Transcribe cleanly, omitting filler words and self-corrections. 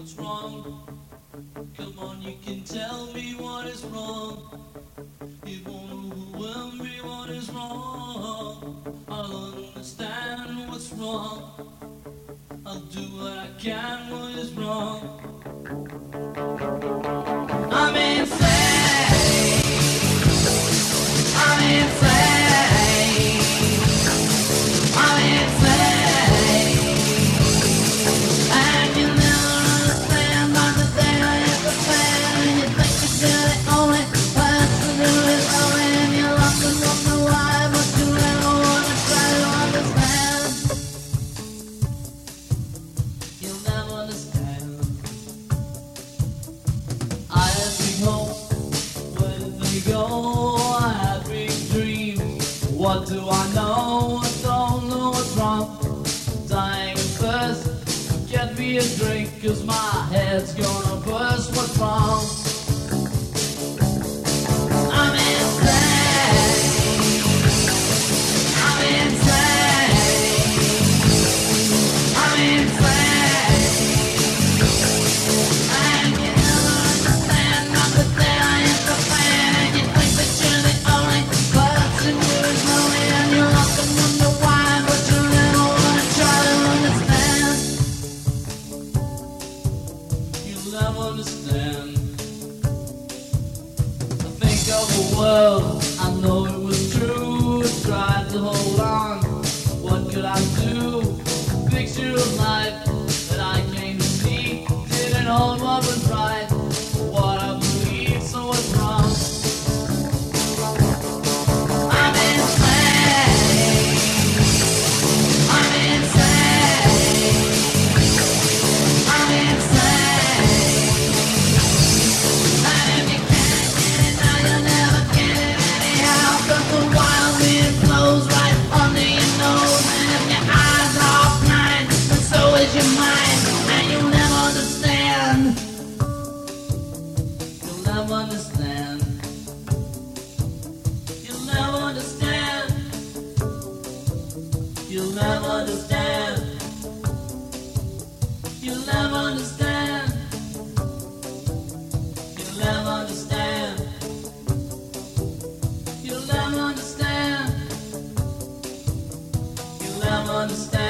what's wrong. Come on, you can tell me what is wrong. It won't overwhelm me what is wrong. I'll understand what's wrong. I'll do what I can, what is wrong. I'm insane. I'm insane. I'm insane. And you never understand by the day I hit the fan. And you think you're the only person who is lonely. And you're lost and wonder why, but you never wanna try to understand. You'll never understand. I had big hopes, where did they go? I had big dreams, what do I know? I don't know what's wrong. Dying of thirst, get me a drink, cause my head's gonna burst. What's wrong? I'm insane. I'm insane. I'm insane. And you never understand not the day I hit the fan. And you think that you're the only person who is lonely. And you often wonder why, but you never wanna try to understand. You'll never understand. I think of a world, I know it was true. I tried to hold on, what could I do? A picture of life that I came to see didn't hold what was right, what I believed, so what's wrong? I'm insane. I'm insane. I'm insane. And if you can't get it now, you'll never get it anyhow. 'Cause the wild wind blows right under your nose. And if your eyes are blind, then so is your mind. And you'll never understand. You'll never understand. You'll never understand. You'll never understand. You'll never understand. You'll never understand. You'll never understand. You'll never understand.